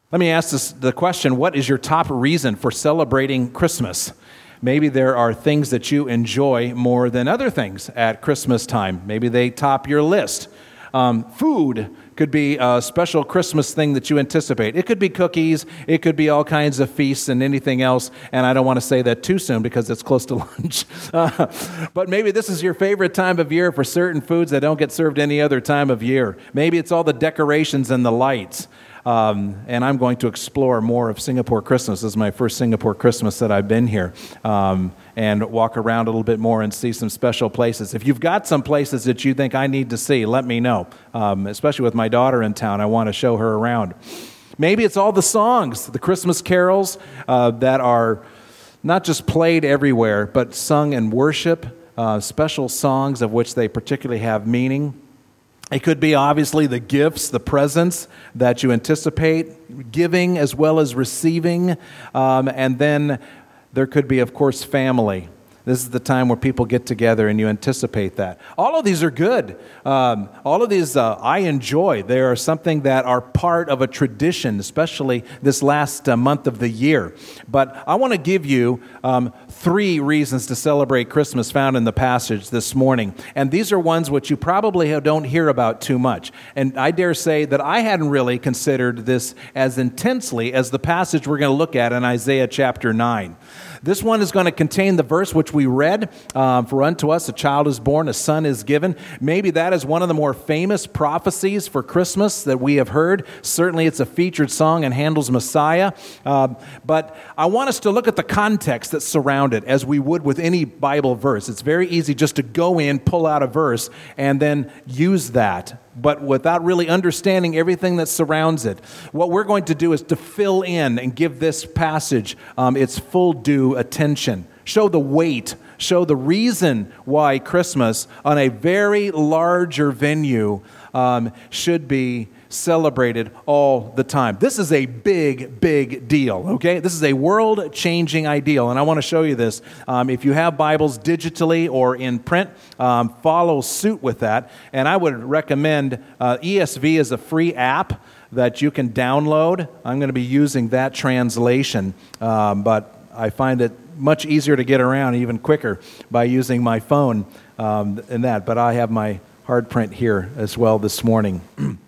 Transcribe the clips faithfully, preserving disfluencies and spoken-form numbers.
Let me ask this, the question, what is your top reason for celebrating Christmas? Maybe there are things that you enjoy more than other things at Christmas time. Maybe they top your list. Um, food could be a special Christmas thing that you anticipate. It could be cookies. It could be all kinds of feasts and anything else. And I don't want to say that too soon because it's close to lunch. Uh, but maybe this is your favorite time of year for certain foods that don't get served any other time of year. Maybe it's all the decorations and the lights. Um, and I'm going to explore more of Singapore Christmas. This is my first Singapore Christmas that I've been here, um, and walk around a little bit more and see some special places. If you've got some places that you think I need to see, let me know. Um, especially with my daughter in town, I want to show her around. Maybe it's all the songs, the Christmas carols uh, that are not just played everywhere, but sung in worship, uh, special songs of which they particularly have meaning. It could be obviously the gifts, the presents that you anticipate, giving as well as receiving. Um, and then there could be, of course, family. This is the time where people get together and you anticipate that. All of these are good. Um, all of these uh, I enjoy. They are something that are part of a tradition, especially this last uh, month of the year. But I want to give you um, three reasons to celebrate Christmas found in the passage this morning. And these are ones which you probably don't hear about too much. And I dare say that I hadn't really considered this as intensely as the passage we're going to look at in Isaiah chapter nine. This one is going to contain the verse which we read, um, for unto us a child is born, a son is given. Maybe that is one of the more famous prophecies for Christmas that we have heard. Certainly it's a featured song in Handel's Messiah. Uh, but I want us to look at the context that surrounds it, as we would with any Bible verse. It's very easy just to go in, pull out a verse, and then use that, but without really understanding everything that surrounds it. What we're going to do is to fill in and give this passage um, its full due attention. Show the weight, show the reason why Christmas on a very larger venue um, should be celebrated all the time. This is a big, big deal, okay? This is a world-changing ideal, and I want to show you this. Um, if you have Bibles digitally or in print, um, follow suit with that, and I would recommend uh, E S V is a free app that you can download. I'm going to be using that translation, um, but I find it much easier to get around, even quicker, by using my phone um, in that, but I have my hard print here as well this morning.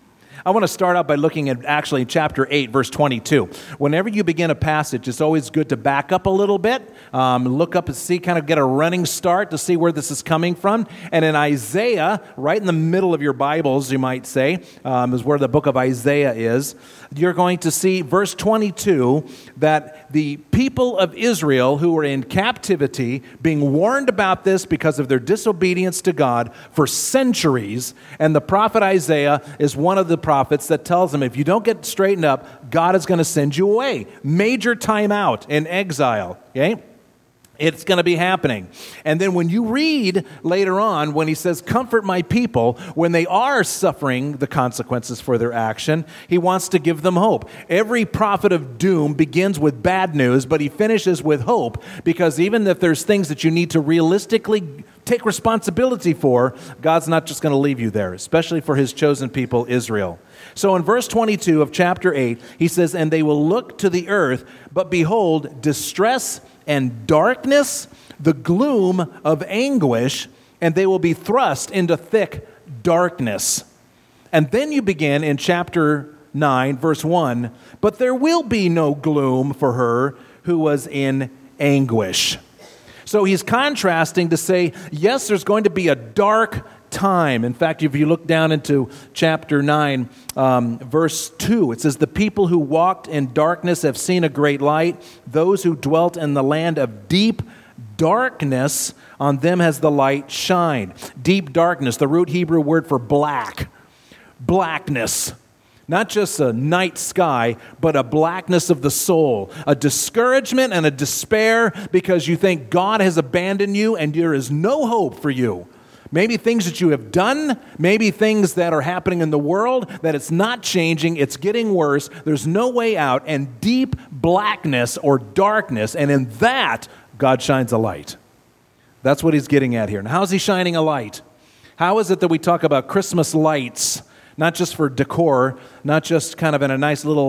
I want to start out by looking at actually chapter eight, verse twenty-two. Whenever you begin a passage, it's always good to back up a little bit, um, look up and see, kind of get a running start to see where this is coming from. And in Isaiah, right in the middle of your Bibles, you might say, um, is where the book of Isaiah is. You're going to see verse twenty-two, that the people of Israel who were in captivity, being warned about this because of their disobedience to God for centuries, and the prophet Isaiah is one of the prophets that tells them, if you don't get straightened up, God is going to send you away. Major time out in exile, okay? It's going to be happening. And then when you read later on, when he says, comfort my people, when they are suffering the consequences for their action, he wants to give them hope. Every prophet of doom begins with bad news, but he finishes with hope, because even if there's things that you need to realistically take responsibility for, God's not just going to leave you there, especially for his chosen people, Israel. So in verse twenty-two of chapter eight, he says, and they will look to the earth, but behold, distress and darkness, the gloom of anguish, and they will be thrust into thick darkness. And then you begin in chapter nine, verse one, but there will be no gloom for her who was in anguish. So he's contrasting to say, yes, there's going to be a dark time. In fact, if you look down into chapter nine, um, verse two, it says, the people who walked in darkness have seen a great light. Those who dwelt in the land of deep darkness, on them has the light shined. Deep darkness, the root Hebrew word for black. Blackness. Not just a night sky, but a blackness of the soul, a discouragement and a despair because you think God has abandoned you and there is no hope for you. Maybe things that you have done, maybe things that are happening in the world, that it's not changing, it's getting worse, there's no way out, and deep blackness or darkness, and in that, God shines a light. That's what he's getting at here. Now, how is he shining a light? How is it that we talk about Christmas lights? Not just for decor, not just kind of in a nice little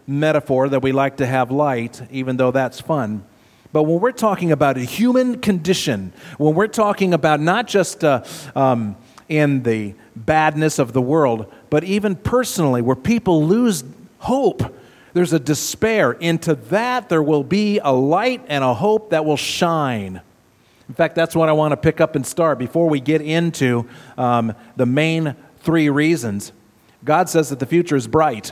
metaphor that we like to have light, even though that's fun. But when we're talking about a human condition, when we're talking about not just uh, um, in the badness of the world, but even personally, where people lose hope, there's a despair. Into that, there will be a light and a hope that will shine. In fact, that's what I want to pick up and start before we get into um, the main three reasons. God says that the future is bright.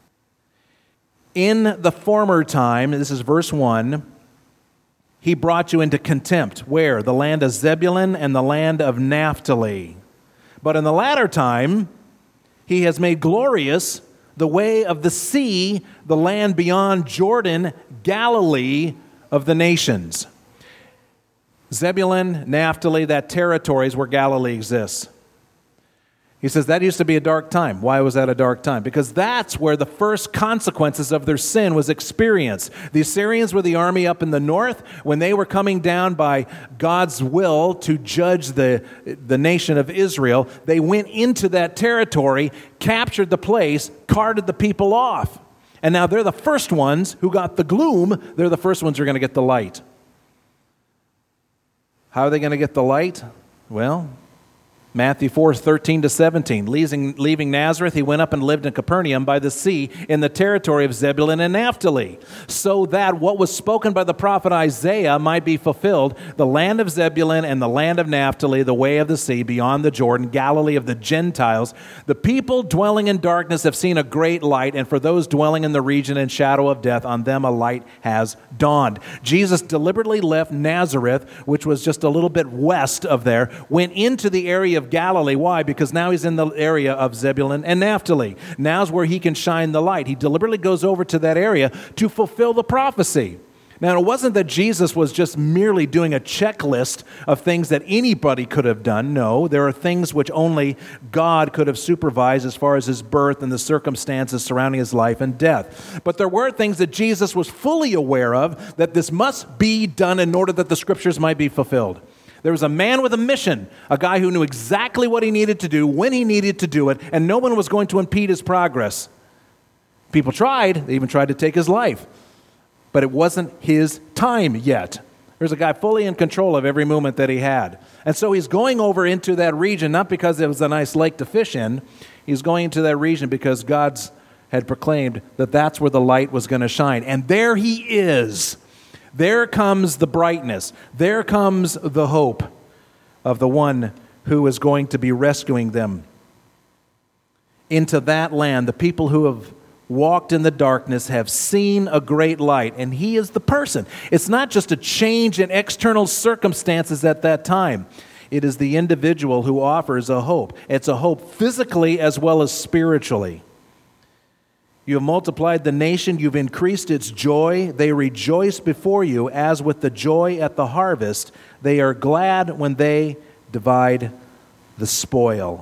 In the former time, this is verse one, He brought you into contempt. Where? The land of Zebulun and the land of Naphtali. But in the latter time, He has made glorious the way of the sea, the land beyond Jordan, Galilee of the nations. Zebulun, Naphtali, that territory is where Galilee exists. He says that used to be a dark time. Why was that a dark time? Because that's where the first consequences of their sin was experienced. The Assyrians were the army up in the north. When they were coming down by God's will to judge the, the nation of Israel, they went into that territory, captured the place, carted the people off. And now they're the first ones who got the gloom. They're the first ones who are going to get the light. How are they going to get the light? Well, Matthew four, thirteen to seventeen. Leaving, leaving Nazareth, he went up and lived in Capernaum by the sea in the territory of Zebulun and Naphtali, so that what was spoken by the prophet Isaiah might be fulfilled, the land of Zebulun and the land of Naphtali, the way of the sea, beyond the Jordan, Galilee of the Gentiles. The people dwelling in darkness have seen a great light, and for those dwelling in the region and shadow of death, on them a light has dawned. Jesus deliberately left Nazareth, which was just a little bit west of there, went into the area of Galilee. Why? Because now he's in the area of Zebulun and Naphtali. Now's where he can shine the light. He deliberately goes over to that area to fulfill the prophecy. Now, it wasn't that Jesus was just merely doing a checklist of things that anybody could have done. No, there are things which only God could have supervised as far as his birth and the circumstances surrounding his life and death. But there were things that Jesus was fully aware of, that this must be done in order that the scriptures might be fulfilled. There was a man with a mission, a guy who knew exactly what he needed to do, when he needed to do it, and no one was going to impede his progress. People tried. They even tried to take his life. But it wasn't his time yet. There's a guy fully in control of every moment that he had. And so he's going over into that region, not because it was a nice lake to fish in. He's going into that region because God's had proclaimed that that's where the light was going to shine. And there he is. There comes the brightness. There comes the hope of the one who is going to be rescuing them into that land. The people who have walked in the darkness have seen a great light, and he is the person. It's not just a change in external circumstances at that time. It is the individual who offers a hope. It's a hope physically as well as spiritually. You have multiplied the nation, you've increased its joy. They rejoice before you as with the joy at the harvest. They are glad when they divide the spoil.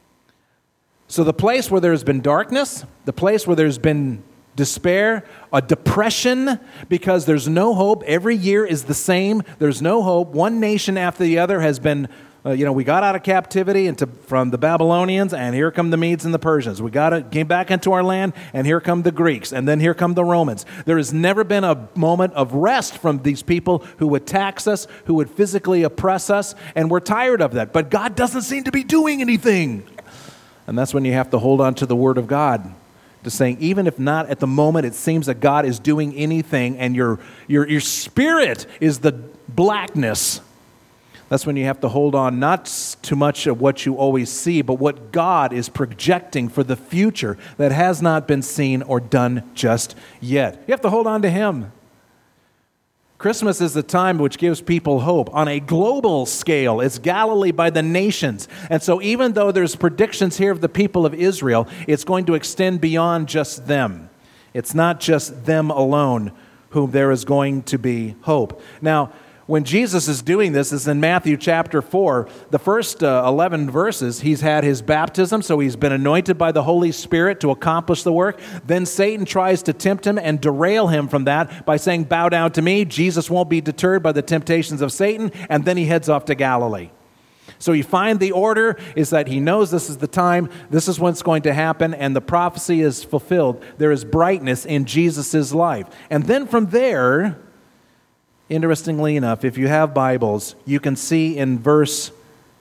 So the place where there's been darkness, the place where there's been despair, a depression because there's no hope. Every year is the same. There's no hope. One nation after the other has been Uh, you know, we got out of captivity into, from the Babylonians, and here come the Medes and the Persians. We got it, came back into our land, and here come the Greeks, and then here come the Romans. There has never been a moment of rest from these people who would tax us, who would physically oppress us, and we're tired of that. But God doesn't seem to be doing anything. And that's when you have to hold on to the Word of God, to saying, even if not at the moment it seems that God is doing anything, and your your your spirit is the blackness, that's when you have to hold on not too much of what you always see, but what God is projecting for the future that has not been seen or done just yet. You have to hold on to Him. Christmas is the time which gives people hope. On a global scale, it's Galilee by the nations. And so even though there's predictions here of the people of Israel, it's going to extend beyond just them. It's not just them alone whom there is going to be hope. Now, when Jesus is doing this, is in Matthew chapter four, the first uh, eleven verses, he's had his baptism, so he's been anointed by the Holy Spirit to accomplish the work. Then Satan tries to tempt him and derail him from that by saying, bow down to me. Jesus won't be deterred by the temptations of Satan, and then he heads off to Galilee. So you find the order is that he knows this is the time, this is what's going to happen, and the prophecy is fulfilled. There is brightness in Jesus' life. And then from there, interestingly enough, if you have Bibles, you can see in verse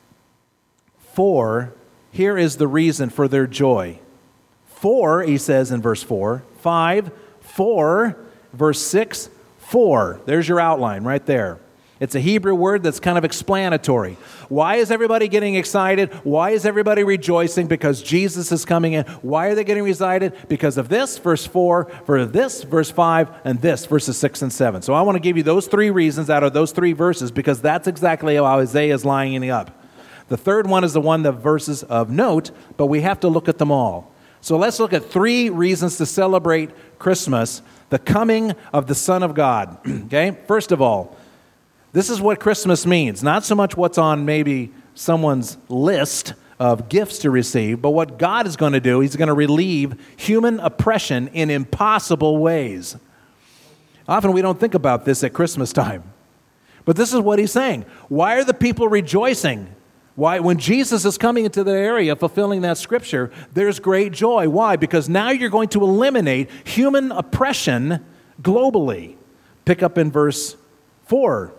four, here is the reason for their joy. Four, he says in verse four. Five, four. Verse six, four. There's your outline right there. It's a Hebrew word that's kind of explanatory. Why is everybody getting excited? Why is everybody rejoicing? Because Jesus is coming in. Why are they getting excited? Because of this, verse four, for this, verse five, and this, verses six and seven. So I want to give you those three reasons out of those three verses, because that's exactly how Isaiah is lining up. The third one is the one, the verses of note, but we have to look at them all. So let's look at three reasons to celebrate Christmas, the coming of the Son of God. Okay? First of all, this is what Christmas means. Not so much what's on maybe someone's list of gifts to receive, but what God is going to do. He's going to relieve human oppression in impossible ways. Often we don't think about this at Christmas time. But this is what he's saying. Why are the people rejoicing? Why, when Jesus is coming into the area, fulfilling that scripture, there's great joy. Why? Because now you're going to eliminate human oppression globally. Pick up in verse four.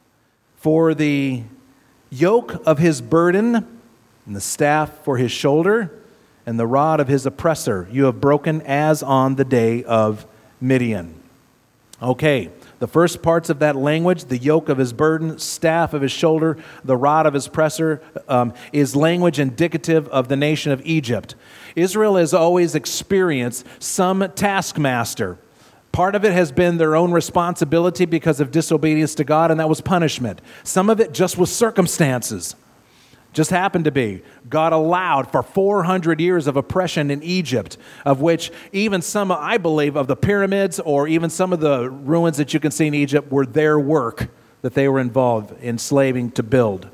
For the yoke of his burden, and the staff for his shoulder, and the rod of his oppressor, you have broken as on the day of Midian. Okay. The first parts of that language, the yoke of his burden, staff of his shoulder, the rod of his oppressor, um, is language indicative of the nation of Egypt. Israel has always experienced some taskmaster. Part of it has been their own responsibility because of disobedience to God, and that was punishment. Some of it just was circumstances. Just happened to be. God allowed for four hundred years of oppression in Egypt, of which even some, I believe, of the pyramids or even some of the ruins that you can see in Egypt were their work that they were involved in slaving to build.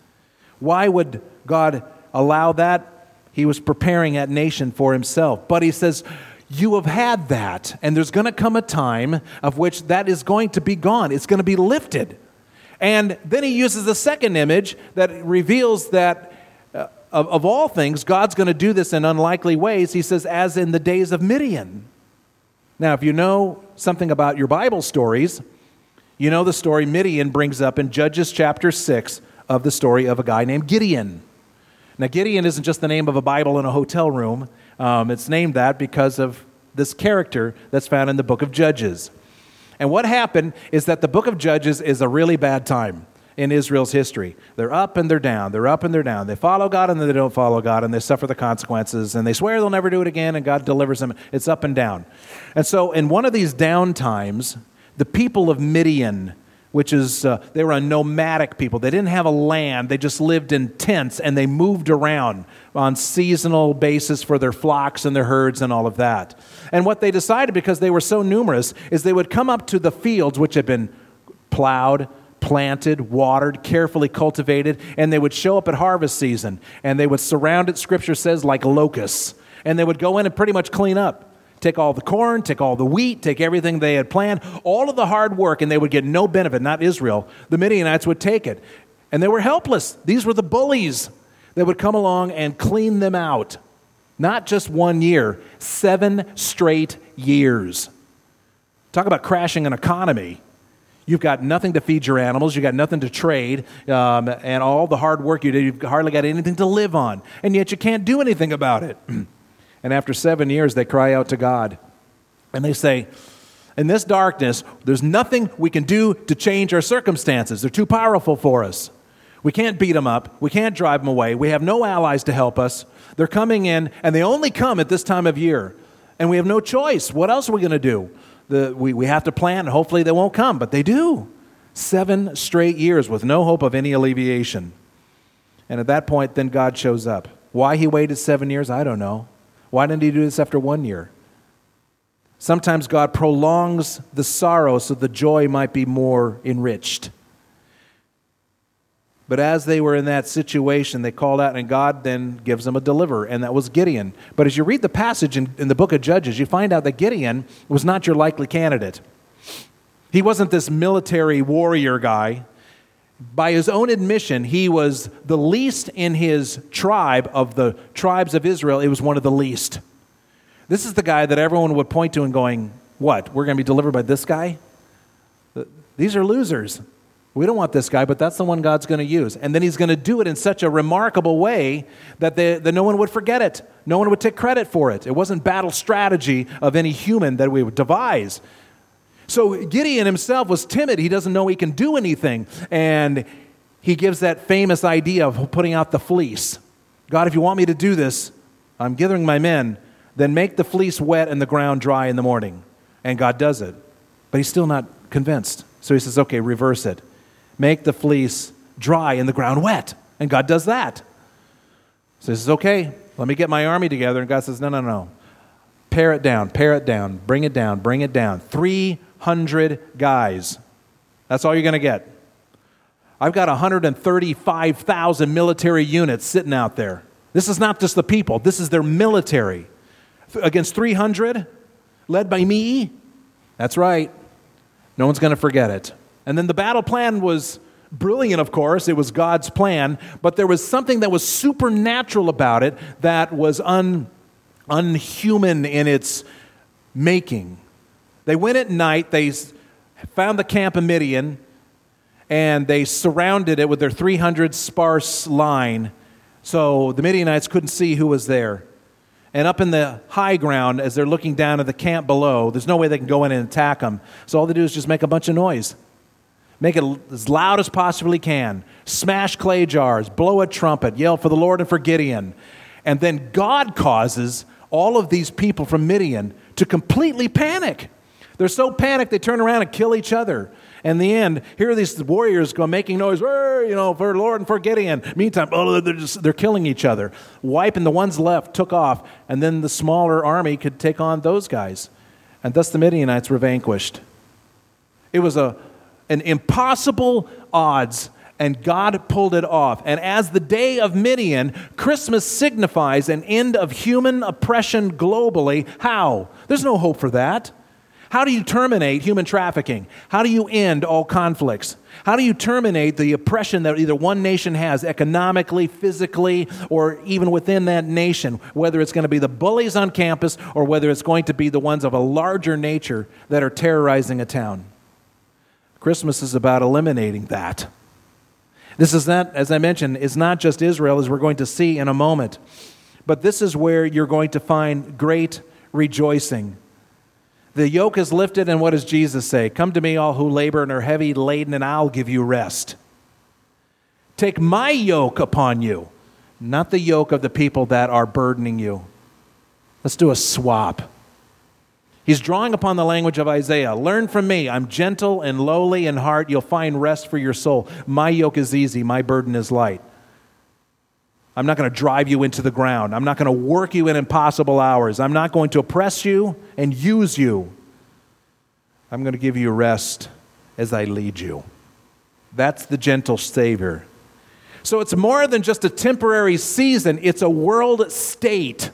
Why would God allow that? He was preparing that nation for himself. But he says, you have had that, and there's going to come a time of which that is going to be gone. It's going to be lifted. And then he uses the second image that reveals that uh, of, of all things, God's going to do this in unlikely ways. He says, as in the days of Midian. Now, if you know something about your Bible stories, you know the story Midian brings up in Judges chapter six of the story of a guy named Gideon. Now, Gideon isn't just the name of a Bible in a hotel room. Um, it's named that because of this character that's found in the book of Judges. And what happened is that the book of Judges is a really bad time in Israel's history. They're up and they're down. They're up and they're down. They follow God and then they don't follow God, and they suffer the consequences, and they swear they'll never do it again, and God delivers them. It's up and down. And so in one of these down times, the people of Midian, which is, uh, they were a nomadic people. They didn't have a land. They just lived in tents, and they moved around on seasonal basis for their flocks and their herds and all of that. And what they decided, because they were so numerous, is they would come up to the fields which had been plowed, planted, watered, carefully cultivated, and they would show up at harvest season, and they would surround it, Scripture says, like locusts. And they would go in and pretty much clean up. Take all the corn, take all the wheat, take everything they had planned, all of the hard work, and they would get no benefit, not Israel. The Midianites would take it. And they were helpless. These were the bullies that would come along and clean them out. Not just one year, seven straight years. Talk about crashing an economy. You've got nothing to feed your animals, you've got nothing to trade, um, and all the hard work you did, you've hardly got anything to live on. And yet you can't do anything about it. And after seven years, they cry out to God. And they say, in this darkness, there's nothing we can do to change our circumstances. They're too powerful for us. We can't beat them up. We can't drive them away. We have no allies to help us. They're coming in, and they only come at this time of year. And we have no choice. What else are we going to do? The, we, we have to plan, and hopefully they won't come. But they do. Seven straight years with no hope of any alleviation. And at that point, then God shows up. Why he waited seven years, I don't know. Why didn't he do this after one year? Sometimes God prolongs the sorrow so the joy might be more enriched. But as they were in that situation, they called out, and God then gives them a deliverer, and that was Gideon. But as you read the passage in, in the book of Judges, you find out that Gideon was not your likely candidate. He wasn't this military warrior guy. By his own admission, he was the least in his tribe of the tribes of Israel. It was one of the least. This is the guy that everyone would point to and going, what, we're going to be delivered by this guy? These are losers. We don't want this guy, but that's the one God's going to use. And then he's going to do it in such a remarkable way that, they, that no one would forget it. No one would take credit for it. It wasn't battle strategy of any human that we would devise. So Gideon himself was timid. He doesn't know he can do anything. And he gives that famous idea of putting out the fleece. God, if you want me to do this, I'm gathering my men, then make the fleece wet and the ground dry in the morning. And God does it. But he's still not convinced. So he says, okay, reverse it. Make the fleece dry and the ground wet. And God does that. So he says, okay, let me get my army together. And God says, no, no, no. Pare it down, pare it down, bring it down, bring it down. three hundred guys. That's all you're going to get. I've got one hundred thirty-five thousand military units sitting out there. This is not just the people. This is their military. Against three hundred, led by me? That's right. No one's going to forget it. And then the battle plan was brilliant, of course. It was God's plan. But there was something that was supernatural about it that was un, unhuman in its making. They went at night. They found the camp of Midian, and they surrounded it with their three hundred sparse line, so the Midianites couldn't see who was there. And up in the high ground, as they're looking down at the camp below, there's no way they can go in and attack them. So all they do is just make a bunch of noise. Make it as loud as possibly can. Smash clay jars, blow a trumpet, yell for the Lord and for Gideon. And then God causes all of these people from Midian to completely panic. They're so panicked, they turn around and kill each other. And in the end, here are these warriors go making noise, you know, for the Lord and for Gideon. Meantime, oh, they're, just, they're killing each other. Wiping the ones left, took off, and then the smaller army could take on those guys. And thus the Midianites were vanquished. It was a an impossible odds, and God pulled it off. And as the day of Midian, Christmas signifies an end of human oppression globally. How? There's no hope for that. How do you terminate human trafficking? How do you end all conflicts? How do you terminate the oppression that either one nation has economically, physically, or even within that nation, whether it's going to be the bullies on campus or whether it's going to be the ones of a larger nature that are terrorizing a town? Christmas is about eliminating that. This is not, as I mentioned, is not just Israel, as we're going to see in a moment, but this is where you're going to find great rejoicing. The yoke is lifted, and what does Jesus say? Come to me, all who labor and are heavy laden, and I'll give you rest. Take my yoke upon you, not the yoke of the people that are burdening you. Let's do a swap. He's drawing upon the language of Isaiah. Learn from me. I'm gentle and lowly in heart. You'll find rest for your soul. My yoke is easy. My burden is light. I'm not going to drive you into the ground. I'm not going to work you in impossible hours. I'm not going to oppress you and use you. I'm going to give you rest as I lead you. That's the gentle Savior. So it's more than just a temporary season. It's a world state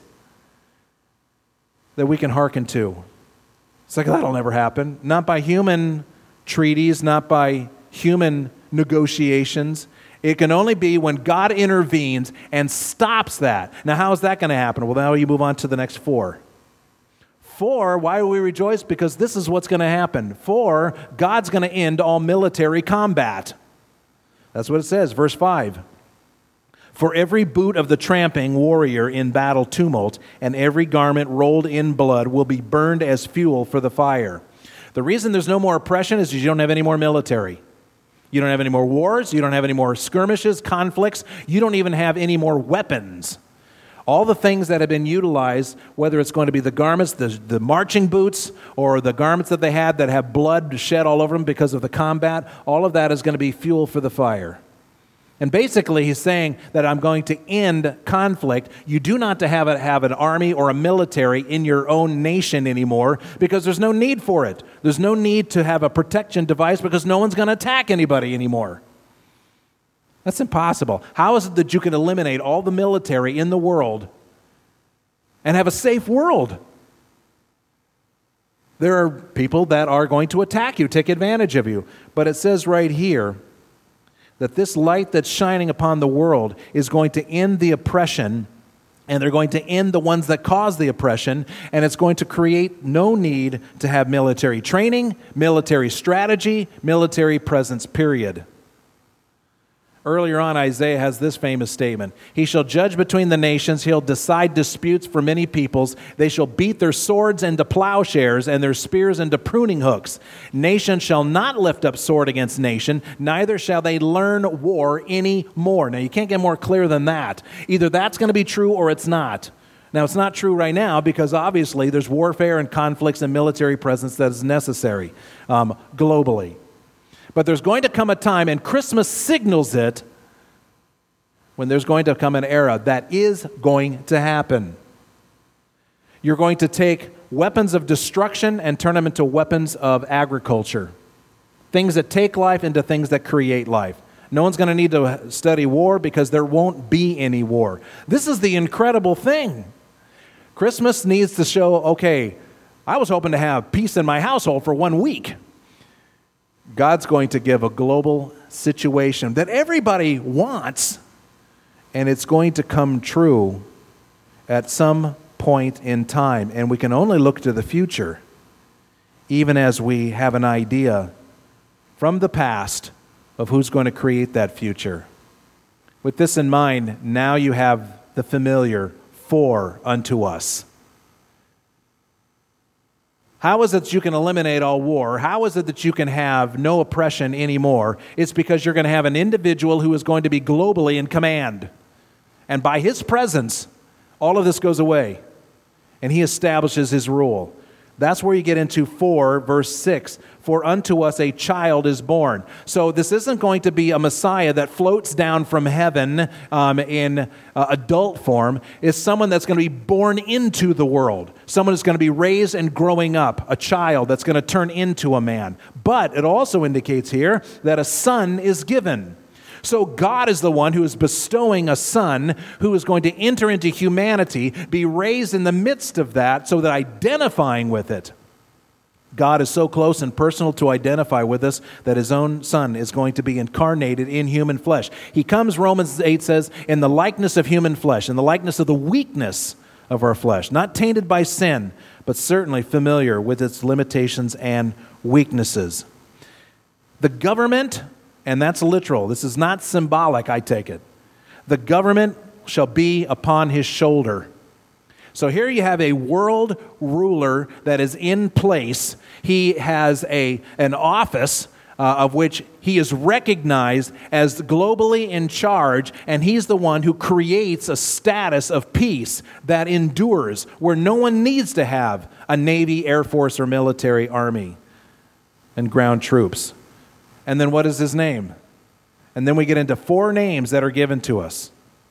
that we can hearken to. It's like, that'll never happen. Not by human treaties, not by human negotiations. It can only be when God intervenes and stops that. Now, how is that going to happen? Well, now you move on to the next four. Four, why do we rejoice? Because this is what's going to happen. Four, God's going to end all military combat. That's what it says, verse five. For every boot of the tramping warrior in battle tumult and every garment rolled in blood will be burned as fuel for the fire. The reason there's no more oppression is you don't have any more military. You don't have any more wars. You don't have any more skirmishes, conflicts. You don't even have any more weapons. All the things that have been utilized, whether it's going to be the garments, the, the marching boots, or the garments that they had that have blood shed all over them because of the combat, all of that is going to be fuel for the fire. And basically, he's saying that I'm going to end conflict. You do not to have, a, have an army or a military in your own nation anymore because there's no need for it. There's no need to have a protection device because no one's going to attack anybody anymore. That's impossible. How is it that you can eliminate all the military in the world and have a safe world? There are people that are going to attack you, take advantage of you. But it says right here that this light that's shining upon the world is going to end the oppression, and they're going to end the ones that cause the oppression, and it's going to create no need to have military training, military strategy, military presence, period. Earlier on, Isaiah has this famous statement: He shall judge between the nations, he'll decide disputes for many peoples. They shall beat their swords into plowshares and their spears into pruning hooks. Nation shall not lift up sword against nation, neither shall they learn war any more. Now, you can't get more clear than that. Either that's going to be true or it's not. Now, it's not true right now because obviously there's warfare and conflicts and military presence that is necessary um, globally. But there's going to come a time, and Christmas signals it, when there's going to come an era that is going to happen. You're going to take weapons of destruction and turn them into weapons of agriculture. Things that take life into things that create life. No one's going to need to study war because there won't be any war. This is the incredible thing. Christmas needs to show, okay, I was hoping to have peace in my household for one week. God's going to give a global situation that everybody wants, and it's going to come true at some point in time. And we can only look to the future, even as we have an idea from the past of who's going to create that future. With this in mind, now you have the familiar "for unto us." How is it that you can eliminate all war? How is it that you can have no oppression anymore? It's because you're going to have an individual who is going to be globally in command. And by his presence, all of this goes away. And he establishes his rule. That's where you get into four, verse six. For unto us a child is born. So this isn't going to be a Messiah that floats down from heaven um, in uh, adult form. It's someone that's going to be born into the world. Someone that's going to be raised and growing up. A child that's going to turn into a man. But it also indicates here that a son is given. So God is the one who is bestowing a son who is going to enter into humanity, be raised in the midst of that, so that identifying with it, God is so close and personal to identify with us that his own son is going to be incarnated in human flesh. He comes, Romans eight says, in the likeness of human flesh, in the likeness of the weakness of our flesh, not tainted by sin, but certainly familiar with its limitations and weaknesses. The government, and that's literal. This is not symbolic, I take it. The government shall be upon his shoulder. So here you have a world ruler that is in place. He has a an office uh, of which he is recognized as globally in charge, and he's the one who creates a status of peace that endures, where no one needs to have a Navy, Air Force, or military army and ground troops. And then what is his name? And then we get into four names that are given to us.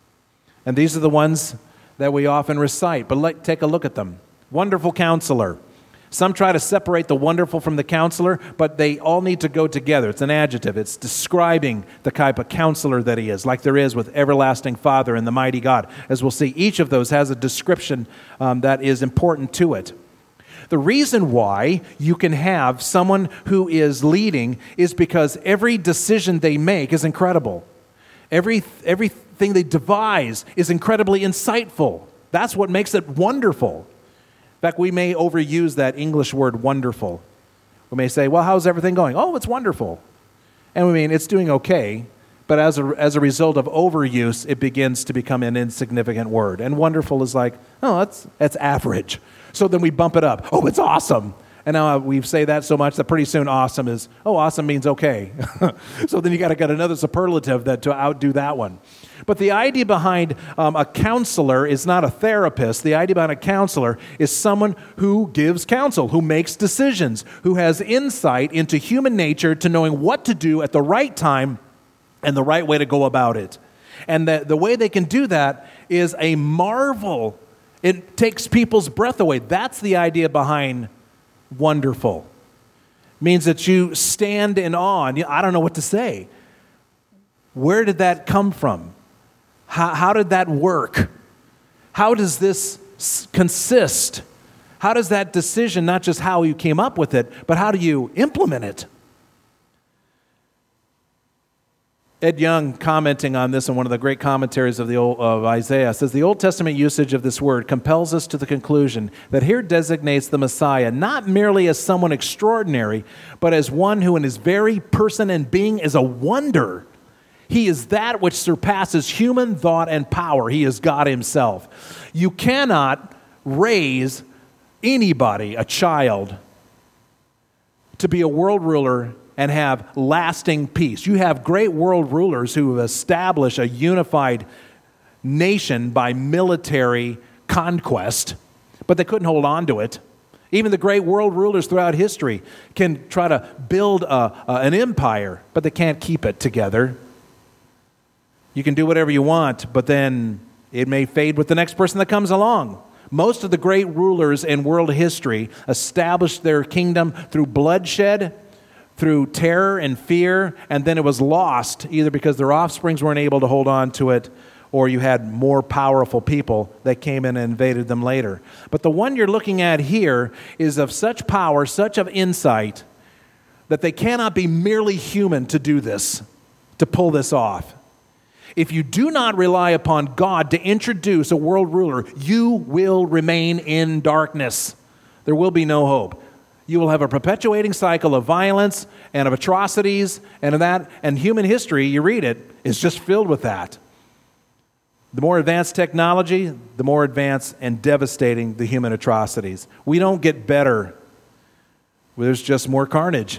And these are the ones that we often recite, but let, take a look at them. Wonderful Counselor. Some try to separate the wonderful from the counselor, but they all need to go together. It's an adjective. It's describing the type of counselor that he is, like there is with Everlasting Father and the Mighty God. As we'll see, each of those has a description um, that is important to it. The reason why you can have someone who is leading is because every decision they make is incredible. Every, everything they devise is incredibly insightful. That's what makes it wonderful. In fact, we may overuse that English word wonderful. We may say, well, how's everything going? Oh, it's wonderful. And we mean it's doing okay, but as a, as a result of overuse, it begins to become an insignificant word. And wonderful is like, oh, that's, that's average. So then we bump it up. Oh, it's awesome. And now we say that so much that pretty soon awesome is, oh, awesome means okay. So then you got to get another superlative that to outdo that one. But the idea behind um, a counselor is not a therapist. The idea behind a counselor is someone who gives counsel, who makes decisions, who has insight into human nature to knowing what to do at the right time and the right way to go about it. And the, the way they can do that is a marvel. It takes people's breath away. That's the idea behind wonderful. It means that you stand in awe. And I don't know what to say. Where did that come from? How, how did that work? How does this consist? How does that decision, not just how you came up with it, but how do you implement it? Ed Young, commenting on this in one of the great commentaries of the old, of Isaiah, says the Old Testament usage of this word compels us to the conclusion that here designates the Messiah not merely as someone extraordinary, but as one who in his very person and being is a wonder. He is that which surpasses human thought and power. He is God himself. You cannot raise anybody, a child, to be a world ruler and have lasting peace. You have great world rulers who have established a unified nation by military conquest, but they couldn't hold on to it. Even the great world rulers throughout history can try to build a, a, an empire, but they can't keep it together. You can do whatever you want, but then it may fade with the next person that comes along. Most of the great rulers in world history established their kingdom through bloodshed, through terror and fear, and then it was lost either because their offsprings weren't able to hold on to it or you had more powerful people that came in and invaded them later. But the one you're looking at here is of such power, such of insight, that they cannot be merely human to do this, to pull this off. If you do not rely upon God to introduce a world ruler, you will remain in darkness. There will be no hope. You will have a perpetuating cycle of violence and of atrocities and of that. And human history, you read it, is just filled with that. The more advanced technology, the more advanced and devastating the human atrocities. We don't get better. There's just more carnage.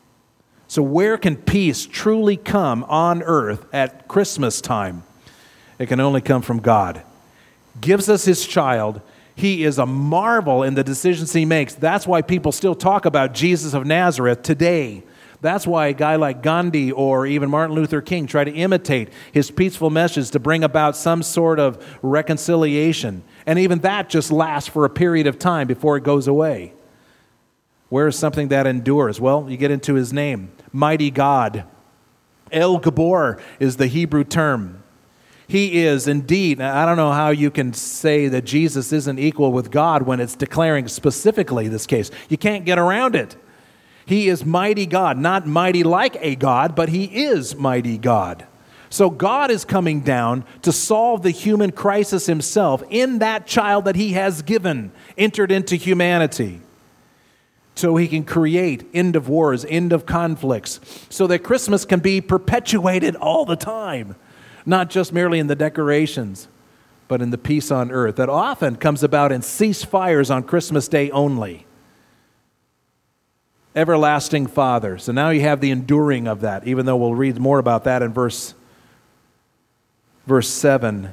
So where can peace truly come on earth at Christmas time? It can only come from God. Gives us his child. He is a marvel in the decisions he makes. That's why people still talk about Jesus of Nazareth today. That's why a guy like Gandhi or even Martin Luther King try to imitate his peaceful message to bring about some sort of reconciliation. And even that just lasts for a period of time before it goes away. Where is something that endures? Well, you get into his name, Mighty God. El Gabor is the Hebrew term. He is indeed, I don't know how you can say that Jesus isn't equal with God when it's declaring specifically this case. You can't get around it. He is mighty God, not mighty like a God, but he is mighty God. So God is coming down to solve the human crisis himself in that child that he has given, entered into humanity. So he can create end of wars, end of conflicts, so that Christmas can be perpetuated all the time. Not just merely in the decorations, but in the peace on earth that often comes about in ceasefires on Christmas Day only. Everlasting Father. So now you have the enduring of that, even though we'll read more about that in verse, verse seven.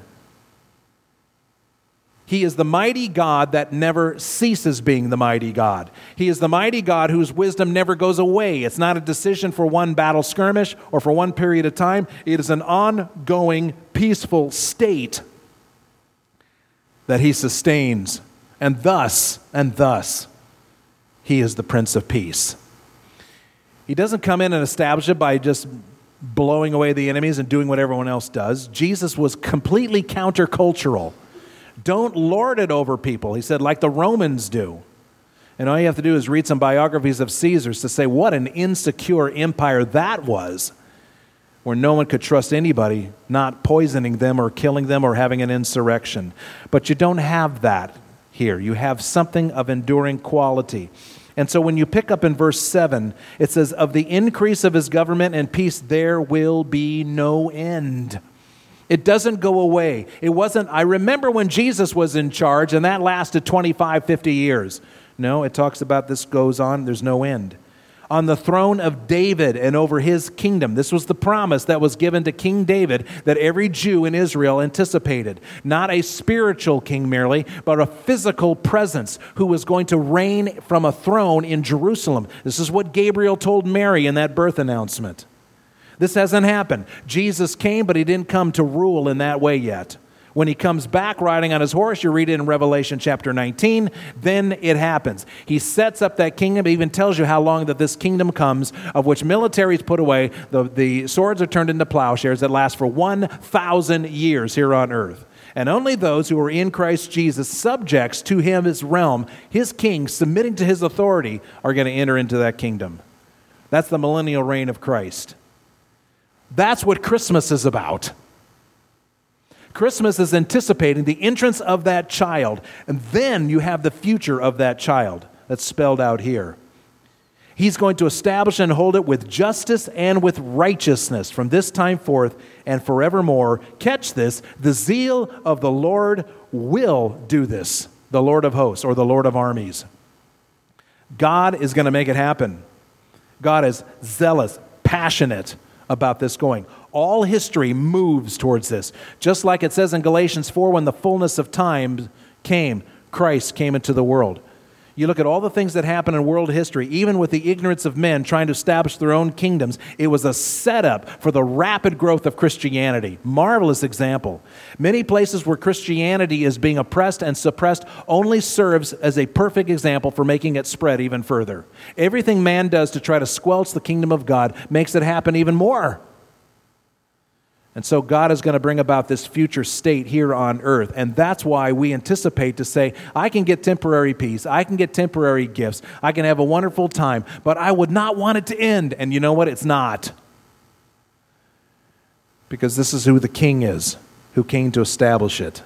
He is the mighty God that never ceases being the mighty God. He is the mighty God whose wisdom never goes away. It's not a decision for one battle skirmish or for one period of time. It is an ongoing, peaceful state that he sustains. And thus, and thus, he is the Prince of Peace. He doesn't come in and establish it by just blowing away the enemies and doing what everyone else does. Jesus was completely countercultural. Don't lord it over people, he said, like the Romans do. And all you have to do is read some biographies of Caesars to say what an insecure empire that was, where no one could trust anybody, not poisoning them or killing them or having an insurrection. But you don't have that here. You have something of enduring quality. And so when you pick up in verse seven, it says, of the increase of his government and peace there will be no end. It doesn't go away. It wasn't, I remember when Jesus was in charge and that lasted twenty-five, fifty years. No, it talks about this goes on, there's no end. On the throne of David and over his kingdom. This was the promise that was given to King David that every Jew in Israel anticipated. Not a spiritual king merely, but a physical presence who was going to reign from a throne in Jerusalem. This is what Gabriel told Mary in that birth announcement. This hasn't happened. Jesus came, but he didn't come to rule in that way yet. When he comes back riding on his horse, you read it in Revelation chapter nineteen, then it happens. He sets up that kingdom. He even tells you how long that this kingdom comes, of which military is put away. The, the swords are turned into plowshares that last for one thousand years here on earth. And only those who are in Christ Jesus, subjects to him, his realm, his king, submitting to his authority, are going to enter into that kingdom. That's the millennial reign of Christ. That's what Christmas is about. Christmas is anticipating the entrance of that child, and then you have the future of that child that's spelled out here. He's going to establish and hold it with justice and with righteousness from this time forth and forevermore. Catch this, the zeal of the Lord will do this, the Lord of hosts or the Lord of armies. God is going to make it happen. God is zealous, passionate about this going. All history moves towards this. Just like it says in Galatians four, when the fullness of time came, Christ came into the world. You look at all the things that happen in world history, even with the ignorance of men trying to establish their own kingdoms, it was a setup for the rapid growth of Christianity. Marvelous example. Many places where Christianity is being oppressed and suppressed only serves as a perfect example for making it spread even further. Everything man does to try to squelch the kingdom of God makes it happen even more. And so God is going to bring about this future state here on earth. And that's why we anticipate to say, I can get temporary peace. I can get temporary gifts. I can have a wonderful time. But I would not want it to end. And you know what? It's not. Because this is who the king is, who came to establish it.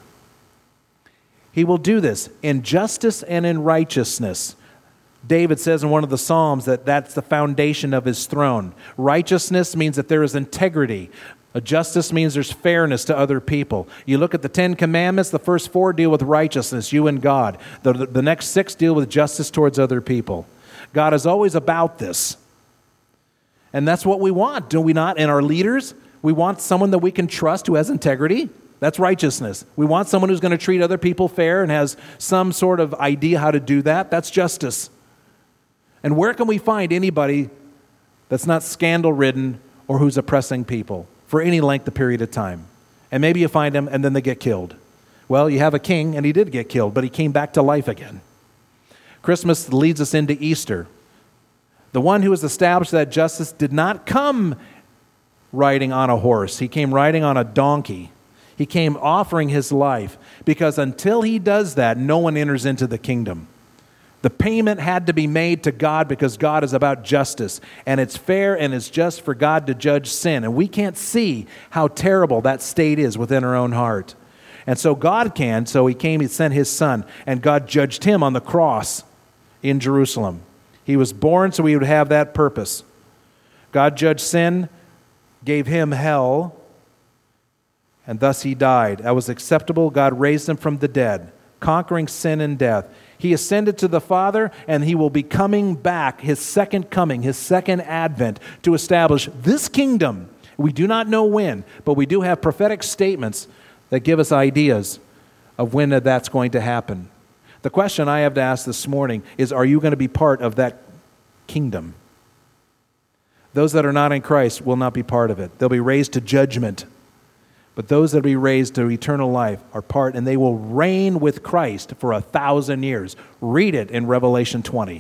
He will do this in justice and in righteousness. David says in one of the Psalms that that's the foundation of his throne. Righteousness means that there is integrity. A justice means there's fairness to other people. You look at the Ten Commandments, the first four deal with righteousness, you and God. The, the, the next six deal with justice towards other people. God is always about this. And that's what we want, do we not? In our leaders, we want someone that we can trust who has integrity. That's righteousness. We want someone who's going to treat other people fair and has some sort of idea how to do that. That's justice. And where can we find anybody that's not scandal-ridden or who's oppressing people for any length of period of time? And maybe you find them and then they get killed. Well, you have a king and he did get killed, but he came back to life again. Christmas leads us into Easter. The one who has established that justice did not come riding on a horse. He came riding on a donkey. He came offering his life, because until he does that, no one enters into the kingdom. The payment had to be made to God because God is about justice. And it's fair and it's just for God to judge sin. And we can't see how terrible that state is within our own heart. And so God can. So he came, he sent his son. And God judged him on the cross in Jerusalem. He was born so he would have that purpose. God judged sin, gave him hell, and thus he died. That was acceptable. God raised him from the dead, conquering sin and death. He ascended to the Father, and he will be coming back, his second coming, his second advent, to establish this kingdom. We do not know when, but we do have prophetic statements that give us ideas of when that's going to happen. The question I have to ask this morning is, are you going to be part of that kingdom? Those that are not in Christ will not be part of it. They'll be raised to judgment. But those that will be raised to eternal life are part, and they will reign with Christ for a thousand years. Read it in Revelation twenty.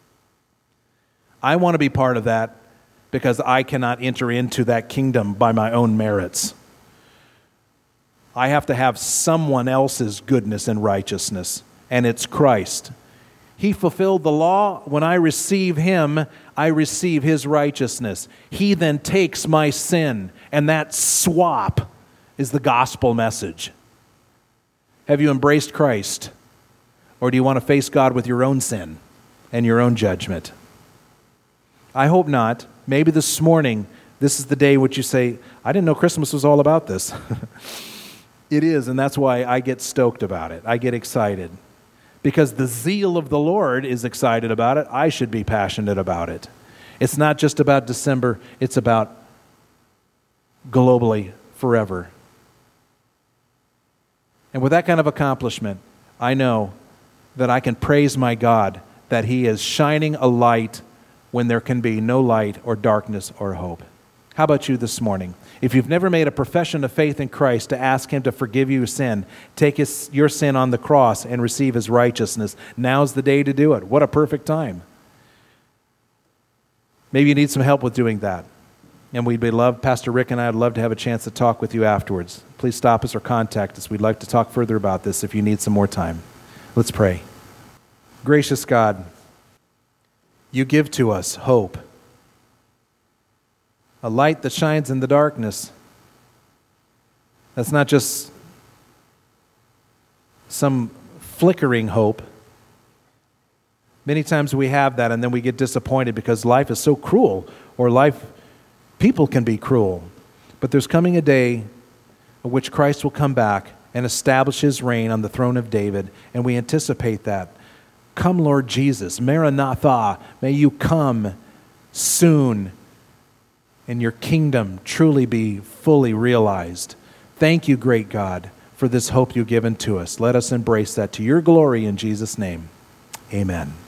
I want to be part of that because I cannot enter into that kingdom by my own merits. I have to have someone else's goodness and righteousness, and it's Christ. He fulfilled the law. When I receive him, I receive his righteousness. He then takes my sin, and that swap is the gospel message. Have you embraced Christ? Or do you want to face God with your own sin and your own judgment? I hope not. Maybe this morning, this is the day which you say, I didn't know Christmas was all about this. It is, and that's why I get stoked about it. I get excited. Because the zeal of the Lord is excited about it. I should be passionate about it. It's not just about December. It's about globally, forever. And with that kind of accomplishment, I know that I can praise my God that he is shining a light when there can be no light or darkness or hope. How about you this morning? If you've never made a profession of faith in Christ to ask him to forgive you your sin, take his, your sin on the cross and receive his righteousness, now's the day to do it. What a perfect time. Maybe you need some help with doing that. And we'd be love, Pastor Rick and I would love to have a chance to talk with you afterwards. Please stop us or contact us. We'd like to talk further about this if you need some more time. Let's pray. Gracious God, you give to us hope. a light that shines in the darkness. That's not just some flickering hope. Many times we have that and then we get disappointed because life is so cruel, or life, people can be cruel. But there's coming a day in which Christ will come back and establish his reign on the throne of David, and we anticipate that. Come, Lord Jesus, Maranatha, may you come soon and your kingdom truly be fully realized. Thank you, great God, for this hope you've given to us. Let us embrace that to your glory in Jesus' name. Amen.